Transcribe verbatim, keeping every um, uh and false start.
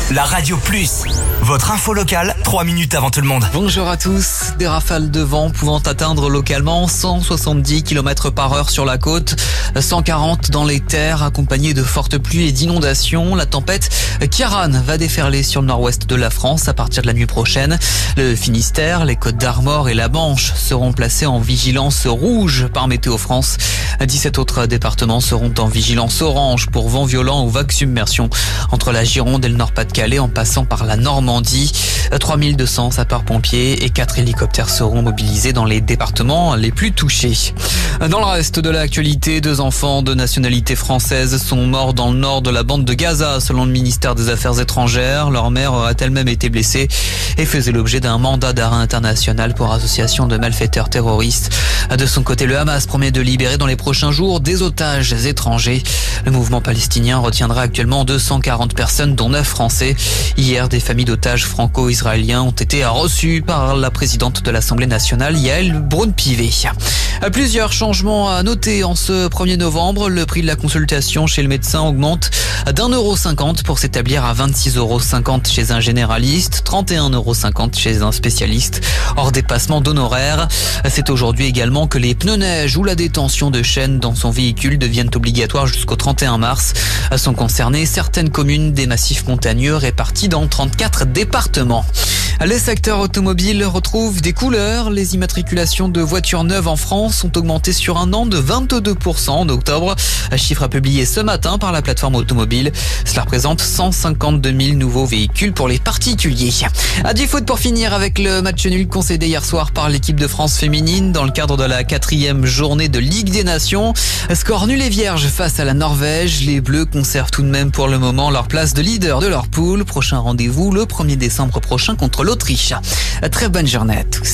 la radio plus. Votre info locale, trois minutes avant tout le monde. Bonjour à tous. Des rafales de vent pouvant atteindre localement cent soixante-dix kilomètres par heure sur la côte, cent quarante dans les terres, accompagnées de fortes pluies et d'inondations. La tempête Ciarán va déferler sur le nord-ouest de la France à partir de la nuit prochaine. Le Finistère, les Côtes d'Armor et la Manche seront placés en vigilance rouge par Météo France. dix-sept autres départements seront en vigilance orange pour vent violent ou vagues submersion entre la Gironde et le Nord-Pas-de-Calais en passant par la Normandie. trois mille deux cents sapeurs-pompiers et quatre hélicoptères seront mobilisés dans les départements les plus touchés. Dans le reste de l'actualité, deux enfants de nationalité française sont morts dans le nord de la bande de Gaza, selon le ministère des Affaires étrangères. Leur mère a elle-même été blessée et faisait l'objet d'un mandat d'arrêt international pour association de malfaiteurs terroristes. De son côté, le Hamas promet de libérer dans les prochains jours des otages étrangers. Le mouvement palestinien retiendra actuellement deux cent quarante personnes, dont neuf Français. Hier, des familles d'otages franco-israéliens ont été reçues par la présidente de l'Assemblée nationale, Yael Braun-Pivet. Plusieurs changements à noter en ce premier novembre. Le prix de la consultation chez le médecin augmente d'un euro cinquante pour s'établir à vingt-six euros cinquante chez un généraliste, trente et un euros cinquante chez un spécialiste, hors dépassement d'honoraires. C'est aujourd'hui également que les pneus neige ou la détention de chaînes dans son véhicule deviennent obligatoires jusqu'au trente et un mars. Sont concernées certaines communes des massifs montagneux répartis dans trente-quatre départements. Les secteurs automobiles retrouvent des couleurs. Les immatriculations de voitures neuves en France ont augmenté sur un an de vingt-deux pour cent en octobre. Un chiffre publié ce matin par la plateforme automobile. Cela représente cent cinquante-deux mille nouveaux véhicules pour les particuliers. À du foot pour finir avec le match nul concédé hier soir par l'équipe de France féminine dans le cadre de la quatrième journée de Ligue des Nations. Score nul et vierge face à la Norvège. Les Bleus conservent tout de même pour le moment leur place de leader de leur poule. Prochain rendez-vous le premier décembre prochain contre l'Autriche. Très bonne journée à tous.